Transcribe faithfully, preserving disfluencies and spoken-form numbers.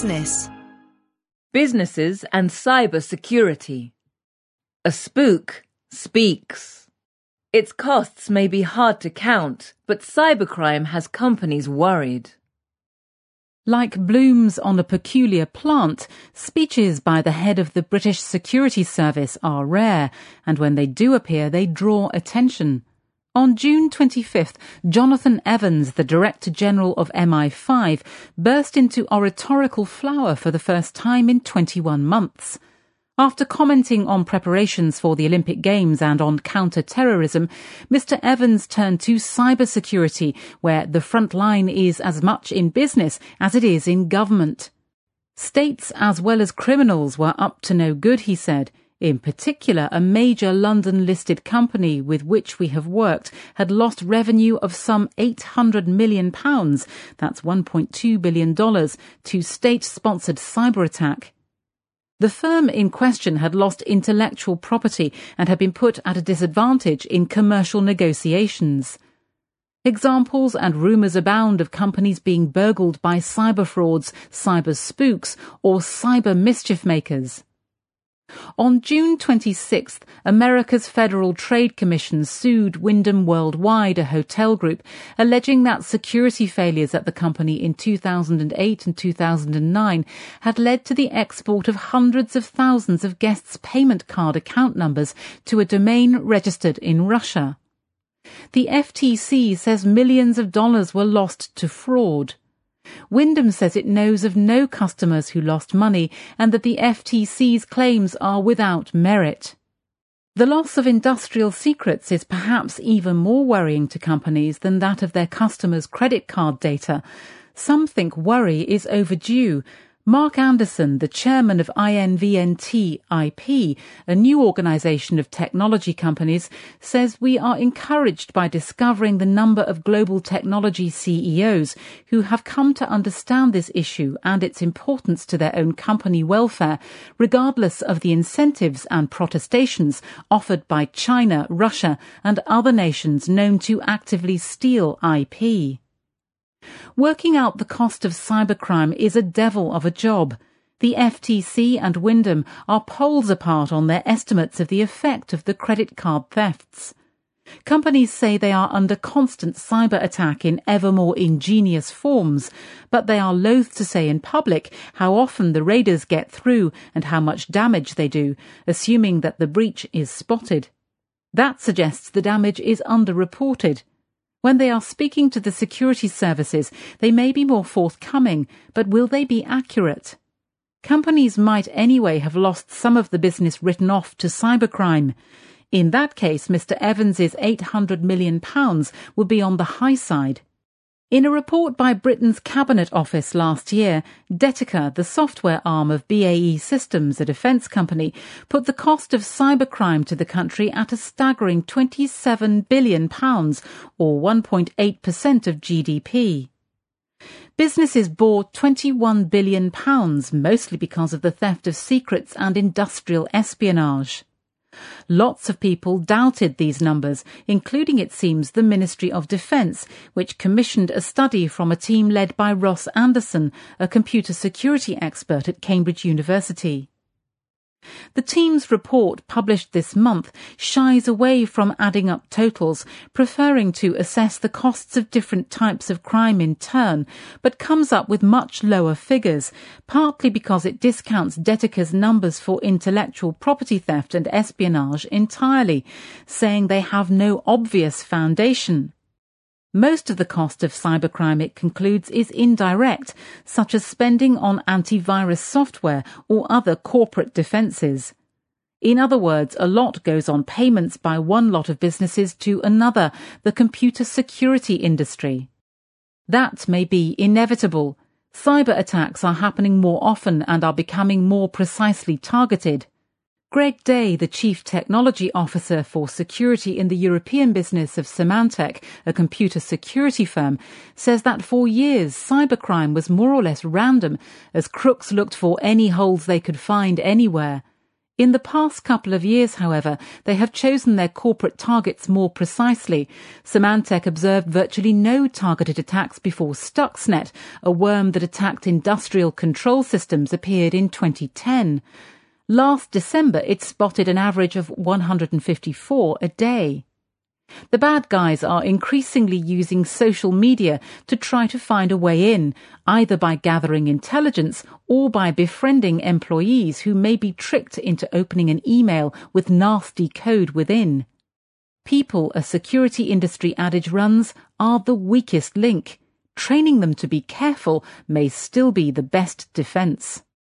business. Businesses and cyber security. A spook speaks. Its costs may be hard to count, but cybercrime has companies worried. Like blooms on a peculiar plant, speeches by the head of the British Security Service are rare, and when they do appear, they draw attention. On June twenty-fifth, Jonathan Evans, the Director General of M I five, burst into oratorical flower for the first time in twenty-one months. After commenting on preparations for the Olympic Games and on counter-terrorism, Mister Evans turned to cybersecurity, where the front line is as much in business as it is in government. States as well as criminals were up to no good, he said. In particular, a major London-listed company with which we have worked had lost revenue of some eight hundred million pounds, that's one point two billion dollars, to state-sponsored cyber attack. The firm in question had lost intellectual property and had been put at a disadvantage in commercial negotiations. Examples and rumours abound of companies being burgled by cyber frauds, cyber spooks, or cyber mischief makers. On June twenty-sixth, America's Federal Trade Commission sued Wyndham Worldwide, a hotel group, alleging that security failures at the company in two thousand eight and two thousand nine had led to the export of hundreds of thousands of guests' payment card account numbers to a domain registered in Russia. The F T C says millions of dollars were lost to fraud. Wyndham says it knows of no customers who lost money and that the F T C's claims are without merit. The loss of industrial secrets is perhaps even more worrying to companies than that of their customers' credit card data. Some think worry is overdue. Mark Anderson, the chairman of I N V N T I P, a new organisation of technology companies, says we are encouraged by discovering the number of global technology C E Os who have come to understand this issue and its importance to their own company welfare, regardless of the incentives and protestations offered by China, Russia and other nations known to actively steal I P. Working out the cost of cybercrime is a devil of a job. The F T C and Wyndham are poles apart on their estimates of the effect of the credit card thefts. Companies say they are under constant cyber attack in ever more ingenious forms, but they are loath to say in public how often the raiders get through and how much damage they do, assuming that the breach is spotted. That suggests the damage is underreported. When they are speaking to the security services, they may be more forthcoming, but will they be accurate? Companies might anyway have lost some of the business written off to cybercrime. In that case, Mister Evans's eight hundred million pounds would be on the high side. In a report by Britain's Cabinet Office last year, Detica, the software arm of B A E Systems, a defence company, put the cost of cybercrime to the country at a staggering twenty-seven billion pounds, or one point eight percent of G D P. Businesses bore twenty-one billion pounds, mostly because of the theft of secrets and industrial espionage. Lots of people doubted these numbers, including, it seems, the Ministry of Defence, which commissioned a study from a team led by Ross Anderson, a computer security expert at Cambridge University. The team's report, published this month, shies away from adding up totals, preferring to assess the costs of different types of crime in turn, but comes up with much lower figures, partly because it discounts Detica's numbers for intellectual property theft and espionage entirely, saying they have no obvious foundation. Most of the cost of cybercrime, it concludes, is indirect, such as spending on antivirus software or other corporate defences. In other words, a lot goes on payments by one lot of businesses to another, the computer security industry. That may be inevitable. Cyber attacks are happening more often and are becoming more precisely targeted. Greg Day, the Chief Technology Officer for Security in the European business of Symantec, a computer security firm, says that for years cybercrime was more or less random as crooks looked for any holes they could find anywhere. In the past couple of years, however, they have chosen their corporate targets more precisely. Symantec observed virtually no targeted attacks before Stuxnet, a worm that attacked industrial control systems, appeared in twenty ten. Last December, it spotted an average of one hundred fifty-four a day. The bad guys are increasingly using social media to try to find a way in, either by gathering intelligence or by befriending employees who may be tricked into opening an email with nasty code within. People, a security industry adage runs, are the weakest link. Training them to be careful may still be the best defense.